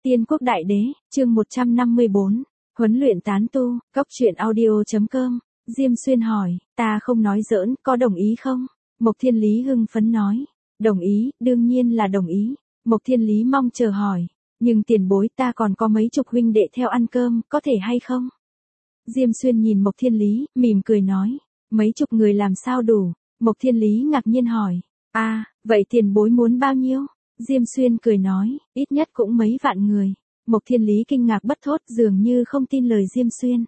Tiên Quốc Đại Đế, chương 154, huấn luyện tán tu, Cốc Truyện Audio.com, Diêm Xuyên hỏi, ta không nói giỡn, có đồng ý không? Mộc Thiên Lý hưng phấn nói, đồng ý, đương nhiên là đồng ý. Mộc Thiên Lý mong chờ hỏi, nhưng tiền bối ta còn có mấy chục huynh đệ theo ăn cơm, có thể hay không? Diêm Xuyên nhìn Mộc Thiên Lý, mỉm cười nói, mấy chục người làm sao đủ? Mộc Thiên Lý ngạc nhiên hỏi, vậy tiền bối muốn bao nhiêu? Diêm Xuyên cười nói, ít nhất cũng mấy vạn người. Mộc Thiên Lý kinh ngạc bất thốt, dường như không tin lời Diêm Xuyên.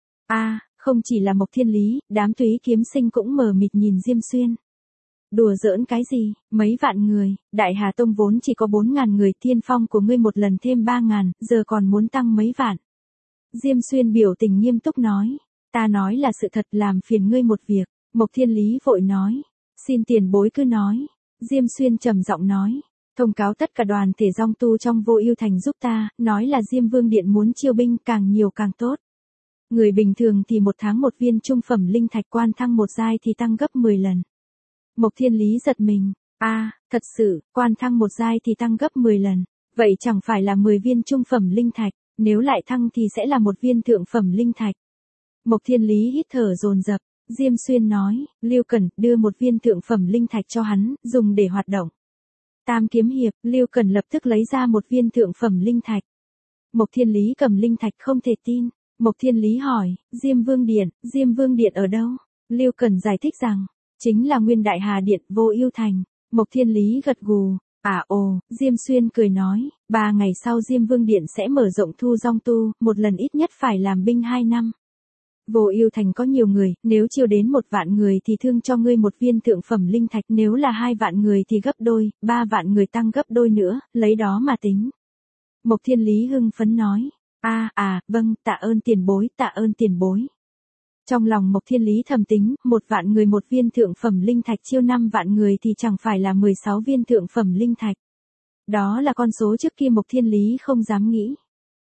Không chỉ là Mộc Thiên Lý, đám Túy Kiếm Sinh cũng mờ mịt nhìn Diêm Xuyên. Đùa giỡn cái gì, mấy vạn người, Đại Hà Tông vốn chỉ có 4.000 người, tiên phong của ngươi một lần thêm 3.000, giờ còn muốn tăng mấy vạn. Diêm Xuyên biểu tình nghiêm túc nói, ta nói là sự thật, làm phiền ngươi một việc. Mộc Thiên Lý vội nói, xin tiền bối cứ nói. Diêm Xuyên trầm giọng nói, thông cáo tất cả đoàn thể dòng tu trong Vô Ưu Thành giúp ta, nói là Diêm Vương Điện muốn chiêu binh càng nhiều càng tốt. Người bình thường thì một tháng một viên trung phẩm linh thạch, quan thăng một giai thì tăng gấp 10 lần. Mộc Thiên Lý giật mình, thật sự, quan thăng một giai thì tăng gấp 10 lần, vậy chẳng phải là 10 viên trung phẩm linh thạch, nếu lại thăng thì sẽ là một viên thượng phẩm linh thạch. Mộc Thiên Lý hít thở dồn dập, Diêm Xuyên nói, Lưu Cẩn, đưa một viên thượng phẩm linh thạch cho hắn, dùng để hoạt động. Tam kiếm hiệp, Lưu Cẩn lập tức lấy ra một viên thượng phẩm linh thạch. Mộc Thiên Lý cầm linh thạch không thể tin. Mộc Thiên Lý hỏi, Diêm Vương Điện ở đâu? Lưu Cẩn giải thích rằng, chính là Nguyên Đại Hà Điện, Vô Ưu Thành. Mộc Thiên Lý gật gù, Diêm Xuyên cười nói, 3 ngày sau Diêm Vương Điện sẽ mở rộng thu dong tu, một lần ít nhất phải làm binh 2 năm. Vô Ưu Thành có nhiều người, nếu chiêu đến 1 vạn người thì thương cho ngươi một viên thượng phẩm linh thạch, nếu là 2 vạn người thì gấp đôi, 3 vạn người tăng gấp đôi nữa, lấy đó mà tính. Mộc Thiên Lý hưng phấn nói, vâng, tạ ơn tiền bối. Trong lòng Mộc Thiên Lý thầm tính, 1 vạn người một viên thượng phẩm linh thạch, chiêu 5 vạn người thì chẳng phải là 16 viên thượng phẩm linh thạch. Đó là con số trước kia Mộc Thiên Lý không dám nghĩ.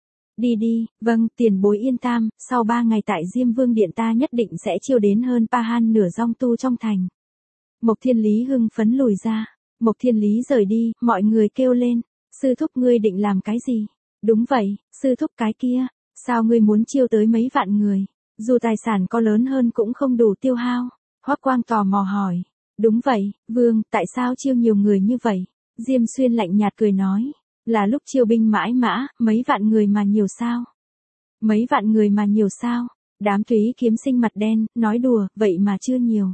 Đi, vâng, tiền bối yên tâm, sau 3 ngày tại Diêm Vương Điện ta nhất định sẽ chiêu đến hơn Pahan nửa dòng tu trong thành. Mộc Thiên Lý hưng phấn lùi ra. Mộc Thiên Lý rời đi, mọi người kêu lên, sư thúc ngươi định làm cái gì? Đúng vậy, sư thúc cái kia, sao ngươi muốn chiêu tới mấy vạn người? Dù tài sản có lớn hơn cũng không đủ tiêu hao. Hoắc Quang tò mò hỏi, đúng vậy, vương, tại sao chiêu nhiều người như vậy? Diêm Xuyên lạnh nhạt cười nói, là lúc chiêu binh mãi mã, mấy vạn người mà nhiều sao? Mấy vạn người mà nhiều sao? Đám Túy Kiếm Sinh mặt đen, nói đùa, vậy mà chưa nhiều.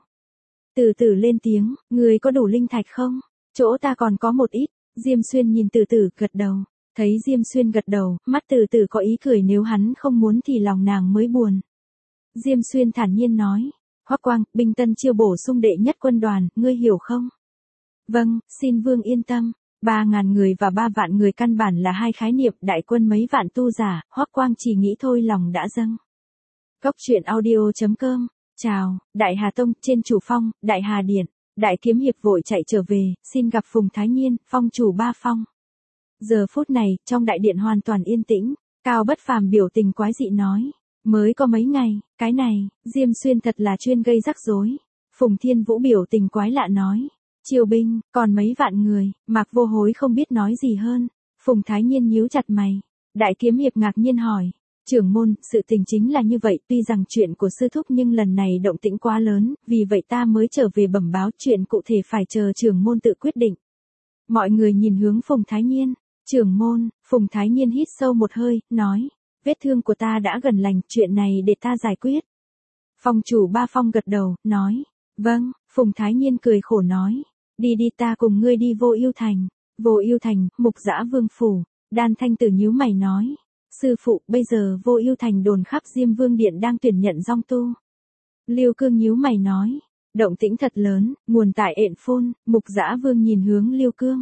Từ từ lên tiếng, người có đủ linh thạch không? Chỗ ta còn có một ít. Diêm Xuyên nhìn Từ Từ gật đầu. Thấy Diêm Xuyên gật đầu, mắt Từ Từ có ý cười, nếu hắn không muốn thì lòng nàng mới buồn. Diêm Xuyên thản nhiên nói, Hoắc Quang, binh tân chiêu bổ sung đệ nhất quân đoàn, ngươi hiểu không? Vâng, xin vương yên tâm. 3.000 người và 3 vạn người căn bản là hai khái niệm, đại quân mấy vạn tu giả, Hoắc Quang chỉ nghĩ thôi lòng đã dâng. Cốc Truyện Audio.com, chào, Đại Hà Tông, trên chủ phong, Đại Hà Điện, Đại Kiếm Hiệp vội chạy trở về, xin gặp Phùng Thái Nhiên, phong chủ Ba Phong. Giờ phút này, trong đại điện hoàn toàn yên tĩnh, Cao Bất Phàm biểu tình quái dị nói, mới có mấy ngày, cái này, Diêm Xuyên thật là chuyên gây rắc rối. Phùng Thiên Vũ biểu tình quái lạ nói, triều binh, còn mấy vạn người, Mạc Vô Hối không biết nói gì hơn. Phùng Thái Nhiên nhíu chặt mày. Đại Kiếm Hiệp ngạc nhiên hỏi, trưởng môn, sự tình chính là như vậy, tuy rằng chuyện của sư thúc nhưng lần này động tĩnh quá lớn, vì vậy ta mới trở về bẩm báo, chuyện cụ thể phải chờ trưởng môn tự quyết định. Mọi người nhìn hướng Phùng Thái Nhiên. Trưởng môn, Phùng Thái Nhiên hít sâu một hơi, nói, vết thương của ta đã gần lành, chuyện này để ta giải quyết. Phong chủ Ba Phong gật đầu, nói, vâng. Phùng Thái Nhiên cười khổ nói, đi ta cùng ngươi đi Vô Ưu Thành. Vô Ưu Thành, Mục Dã Vương phủ. Đan Thanh Tử nhíu mày nói, sư phụ, bây giờ Vô Ưu Thành đồn khắp Diêm Vương Điện đang tuyển nhận dòng tu. Lưu Cương nhíu mày nói, động tĩnh thật lớn, nguồn tại Ện Phôn. Mục Dã Vương nhìn hướng Lưu Cương.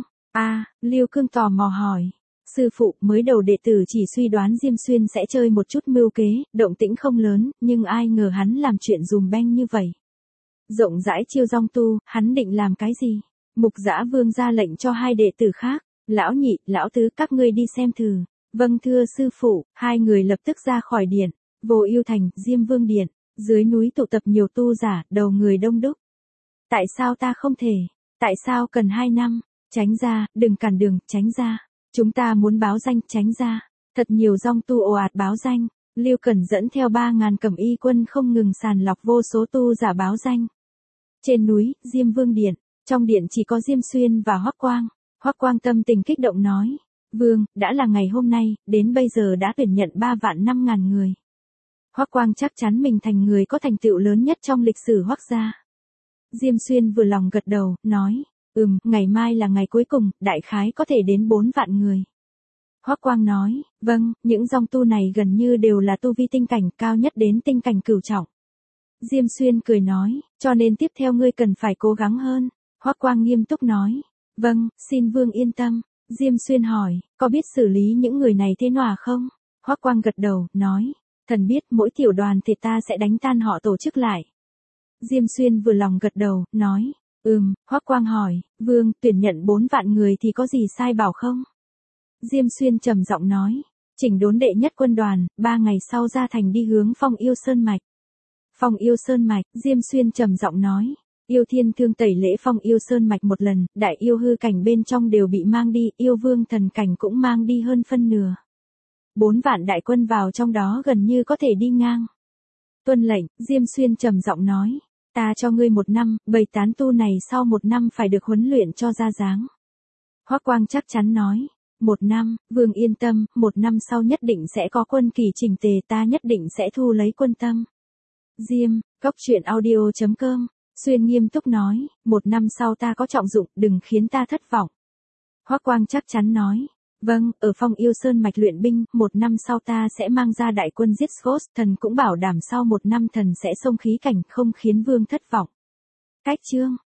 Lưu Cương tò mò hỏi, sư phụ, mới đầu đệ tử chỉ suy đoán Diêm Xuyên sẽ chơi một chút mưu kế, động tĩnh không lớn, nhưng ai ngờ hắn làm chuyện dùm beng như vậy. Rộng rãi chiêu dòng tu, hắn định làm cái gì? Mục Dã Vương ra lệnh cho 2 đệ tử khác, lão nhị, lão tứ, các ngươi đi xem thử. Vâng thưa sư phụ. 2 người lập tức ra khỏi điện. Vô Ưu Thành, Diêm Vương Điện, dưới núi tụ tập nhiều tu giả, đầu người đông đúc. Tại sao ta không thể? Tại sao cần 2 năm? Tránh ra, đừng cản đường, tránh ra. Chúng ta muốn báo danh, tránh ra. Thật nhiều dòng tu ồ ạt báo danh. Lưu Cẩn dẫn theo 3.000 cẩm y quân không ngừng sàng lọc vô số tu giả báo danh. Trên núi, Diêm Vương Điện. Trong điện chỉ có Diêm Xuyên và Hoắc Quang. Hoắc Quang tâm tình kích động nói. Vương, đã là ngày hôm nay, đến bây giờ đã tuyển nhận 3.500.000 người. Hoắc Quang chắc chắn mình thành người có thành tựu lớn nhất trong lịch sử Hoắc gia. Diêm Xuyên vừa lòng gật đầu, nói. Ngày mai là ngày cuối cùng, đại khái có thể đến 4 vạn người. Hoắc Quang nói, vâng, những dòng tu này gần như đều là tu vi tinh cảnh, cao nhất đến tinh cảnh cửu trọng. Diêm Xuyên cười nói, cho nên tiếp theo ngươi cần phải cố gắng hơn. Hoắc Quang nghiêm túc nói, vâng, xin Vương yên tâm. Diêm Xuyên hỏi, có biết xử lý những người này thế nào không? Hoắc Quang gật đầu, nói, thần biết, mỗi tiểu đoàn thì ta sẽ đánh tan họ tổ chức lại. Diêm Xuyên vừa lòng gật đầu, nói, Hoắc Quang hỏi, Vương, tuyển nhận 4 vạn người thì có gì sai bảo không? Diêm Xuyên trầm giọng nói, chỉnh đốn đệ nhất quân đoàn, 3 ngày sau ra thành đi hướng Phong Yêu Sơn Mạch. Phong Yêu Sơn Mạch, Diêm Xuyên trầm giọng nói, Yêu Thiên Thương tẩy lễ Phong Yêu Sơn Mạch một lần, đại yêu hư cảnh bên trong đều bị mang đi, yêu vương thần cảnh cũng mang đi hơn phân nửa. 4 vạn đại quân vào trong đó gần như có thể đi ngang. Tuân lệnh, Diêm Xuyên trầm giọng nói, ta cho ngươi 1 năm, bầy tán tu này sau 1 năm phải được huấn luyện cho ra dáng. Hoắc Quang chắc chắn nói, 1 năm, Vương yên tâm, 1 năm sau nhất định sẽ có quân kỳ chỉnh tề, ta nhất định sẽ thu lấy quân tâm. Diêm, coctruyện.audio.com, Xuyên nghiêm túc nói, 1 năm sau ta có trọng dụng, đừng khiến ta thất vọng. Hoắc Quang chắc chắn nói, vâng, ở Phong Yêu Sơn Mạch luyện binh, 1 năm sau ta sẽ mang ra đại quân giết Ghost, thần cũng bảo đảm sau 1 năm thần sẽ xông khí cảnh, không khiến Vương thất vọng. Cách chương